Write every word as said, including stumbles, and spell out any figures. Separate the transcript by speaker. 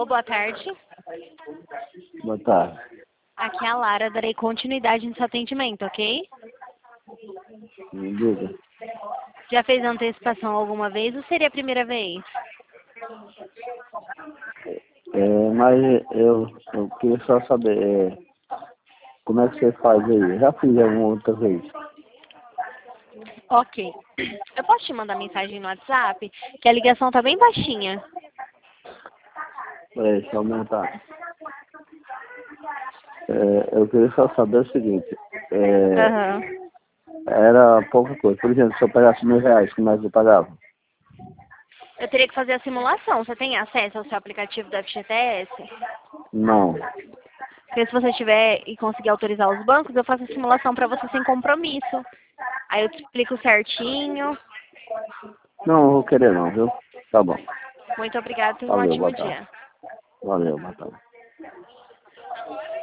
Speaker 1: Alô, boa tarde.
Speaker 2: Boa tarde.
Speaker 1: Aqui é a Lara, darei continuidade no seu atendimento, ok?
Speaker 2: Me diga.
Speaker 1: Já fez antecipação alguma vez ou seria a primeira vez?
Speaker 2: É, mas eu, eu queria só saber é, como é que você faz aí. Eu já fiz alguma outra vez.
Speaker 1: Ok. Eu posso te mandar mensagem no WhatsApp? Que a ligação tá bem baixinha.
Speaker 2: É, deixa eu aumentar. É, eu queria só saber o seguinte. É,
Speaker 1: Aham.
Speaker 2: era pouca coisa. Por exemplo, se eu pegasse mil reais, como é que eu pagava?
Speaker 1: Eu teria que fazer a simulação. Você tem acesso ao seu aplicativo do F G T S?
Speaker 2: Não.
Speaker 1: Porque se você tiver e conseguir autorizar os bancos, eu faço a simulação para você sem compromisso. Aí eu te explico certinho.
Speaker 2: Não, não vou querer não, viu? Tá bom.
Speaker 1: Muito obrigada. Tenha um
Speaker 2: Valeu,
Speaker 1: ótimo
Speaker 2: boa tarde.
Speaker 1: dia.
Speaker 2: Valeu, boa tarde.